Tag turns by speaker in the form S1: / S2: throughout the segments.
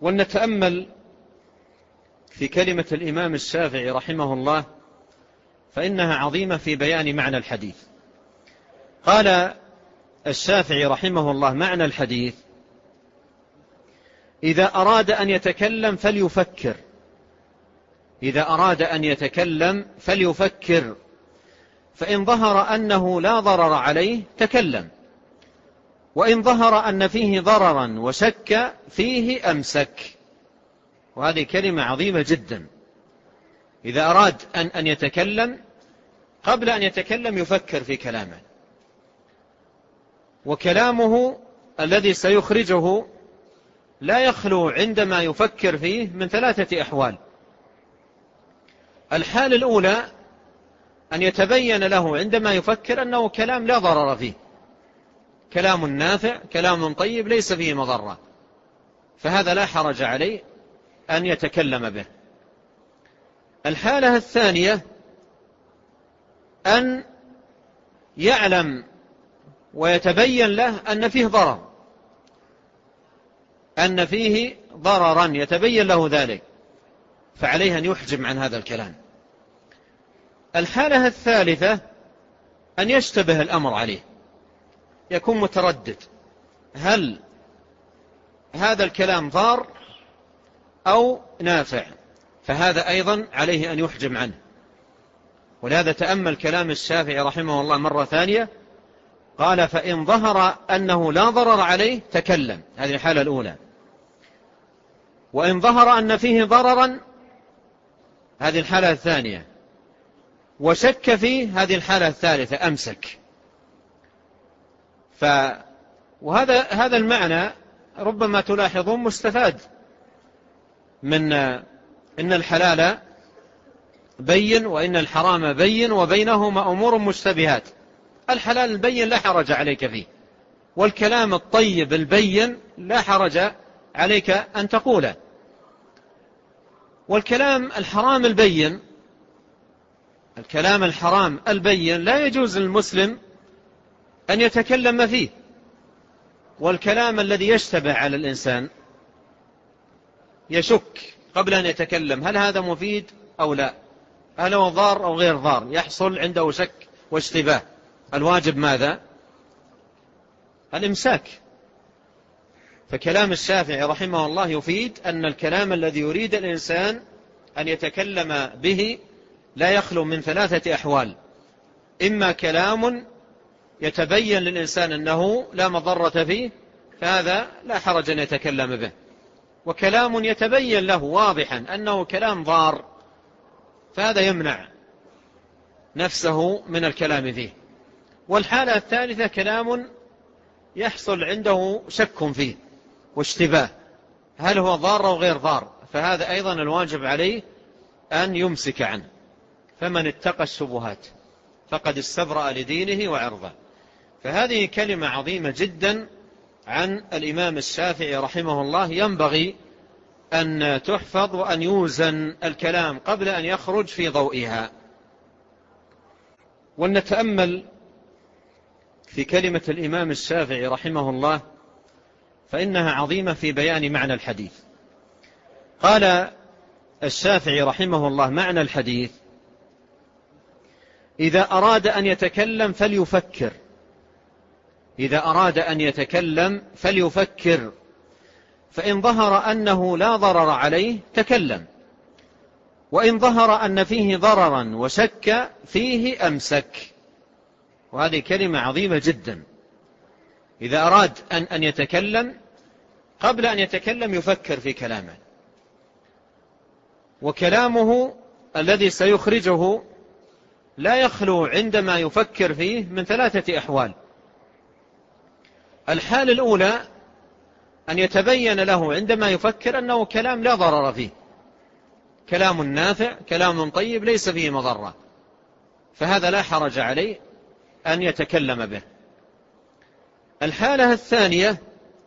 S1: ولنتأمل في كلمة الإمام الشافعي رحمه الله، فإنها عظيمة في بيان معنى الحديث. قال الشافعي رحمه الله: معنى الحديث: إذا أراد أن يتكلم فليفكر، إذا أراد أن يتكلم فليفكر، فإن ظهر أنه لا ضرر عليه تكلم، وإن ظهر أن فيه ضررا وشك فيه أمسك. وهذه كلمة عظيمة جدا. إذا أراد أن يتكلم، قبل أن يتكلم يفكر في كلامه، وكلامه الذي سيخرجه لا يخلو عندما يفكر فيه من 3 أحوال. الحال الأولى أن يتبين له عندما يفكر أنه كلام لا ضرر فيه، كلام نافع، كلام طيب ليس فيه مضرة، فهذا لا حرج عليه أن يتكلم به. الحالة الثانية أن يعلم ويتبين له أن فيه ضرر، أن فيه ضررا يتبين له ذلك، فعليه أن يحجم عن هذا الكلام. الحالة الثالثة أن يشتبه الأمر عليه، يكون متردد، هل هذا الكلام ضار أو نافع، فهذا أيضا عليه أن يحجم عنه. ولهذا تأمل كلام الشافعي رحمه الله مرة ثانية، قال: فإن ظهر أنه لا ضرر عليه تكلم، هذه الحالة الأولى. وإن ظهر أن فيه ضررا، هذه الحالة الثانية. وشك فيه، هذه الحالة الثالثة، أمسك. وهذا المعنى ربما تلاحظون مستفاد من إن الحلال بين وإن الحرام بين وبينهما أمور مشتبهات. الحلال البين لا حرج عليك فيه، والكلام الطيب البين لا حرج عليك أن تقوله. والكلام الحرام البين، الكلام الحرام البين لا يجوز للمسلم أن يتكلم فيه. والكلام الذي يشتبه على الإنسان يشك قبل أن يتكلم، هل هذا مفيد أو لا، هل هو ضار أو غير ضار، يحصل عنده شك واشتباه. الواجب ماذا؟ الإمساك. فكلام الشافعي رحمه الله يفيد أن الكلام الذي يريد الإنسان أن يتكلم به لا يخلو من 3 أحوال: إما كلام يتبين للإنسان أنه لا مضرة فيه، فهذا لا حرج أن يتكلم به، وكلام يتبين له واضحا أنه كلام ضار، فهذا يمنع نفسه من الكلام فيه. والحالة الثالثة كلام يحصل عنده شك فيه واشتباه، هل هو ضار أو غير ضار، فهذا أيضا الواجب عليه أن يمسك عنه. فمن اتقى الشبهات فقد استبرأ لدينه وعرضه. فهذه كلمة عظيمة جدا عن الإمام الشافعي رحمه الله، ينبغي أن تحفظ وأن يوزن الكلام قبل أن يخرج في ضوئها. ولنتأمل في كلمة الإمام الشافعي رحمه الله، فإنها عظيمة في بيان معنى الحديث. قال الشافعي رحمه الله: معنى الحديث: إذا أراد أن يتكلم فليفكر، إذا أراد أن يتكلم فليفكر، فإن ظهر أنه لا ضرر عليه تكلم، وإن ظهر أن فيه ضررا وشك فيه أمسك. وهذه كلمة عظيمة جدا. إذا أراد أن يتكلم، قبل أن يتكلم يفكر في كلامه، وكلامه الذي سيخرجه لا يخلو عندما يفكر فيه من 3 أحوال. الحال الأولى أن يتبين له عندما يفكر أنه كلام لا ضرر فيه، كلام نافع، كلام طيب ليس فيه مضرة، فهذا لا حرج عليه أن يتكلم به. الحالة الثانية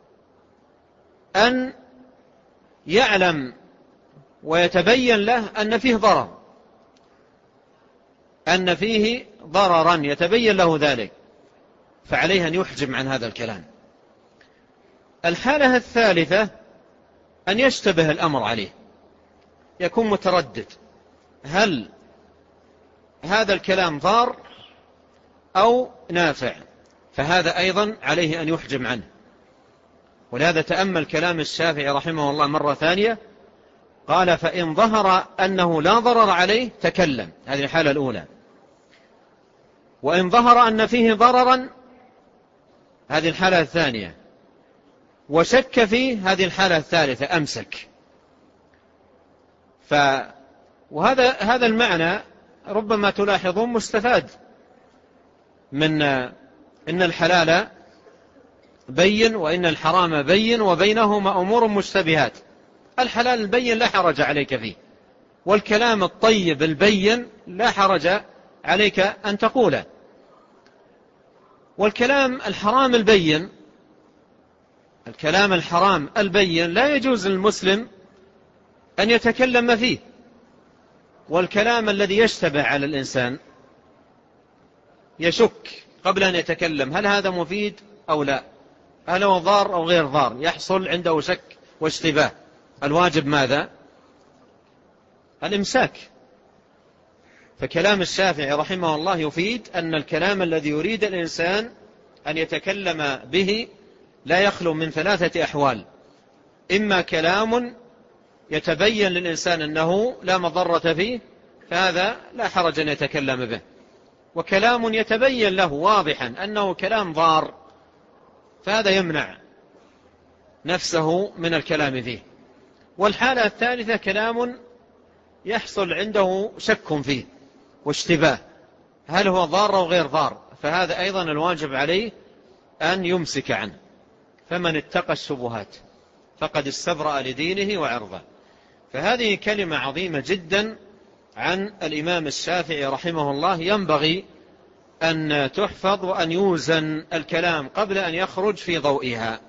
S1: أن يعلم ويتبين له أن فيه ضرر، أن فيه ضررا يتبين له ذلك، فعليه أن يحجم عن هذا الكلام. الحالة الثالثة أن يشتبه الأمر عليه، يكون متردد هل هذا الكلام ضار أو نافع، فهذا أيضا عليه أن يحجم عنه. ولهذا تأمل كلام الشافعي رحمه الله مرة ثانية، قال فإن ظهر أنه لا ضرر عليه تكلم، هذه الحالة الأولى. وإن ظهر أن فيه ضررا، هذه الحالة الثانية. وشك فيه، هذه الحالة الثالثة، أمسك. وهذا المعنى ربما تلاحظون مستفاد من إن الحلال بين وإن الحرام بين وبينهما أمور مشتبهات. الحلال البين لا حرج عليك فيه، والكلام الطيب البين لا حرج عليك أن تقوله. والكلام الحرام البين، الكلام الحرام البين لا يجوز للمسلم أن يتكلم فيه. والكلام الذي يشتبه على الإنسان يشك قبل أن يتكلم هل هذا مفيد أو لا، هل هو ضار أو غير ضار، يحصل عنده شك واشتباه. الواجب ماذا؟ الإمساك. فكلام الشافعي رحمه الله يفيد أن الكلام الذي يريد الإنسان أن يتكلم به لا يخلو من ثلاثة أحوال: إما كلام يتبين للإنسان أنه لا مضرة فيه، فهذا لا حرج أن يتكلم به، وكلام يتبين له واضحا أنه كلام ضار، فهذا يمنع نفسه من الكلام فيه. والحالة الثالثة كلام يحصل عنده شك فيه واشتباه هل هو ضار أو غير ضار، فهذا أيضا الواجب عليه أن يمسك عنه. فمن اتقى الشبهات فقد استبرأ لدينه وعرضه. فهذه كلمة عظيمة جدا عن الإمام الشافعي رحمه الله، ينبغي أن تحفظ وأن يوزن الكلام قبل أن يخرج في ضوئها.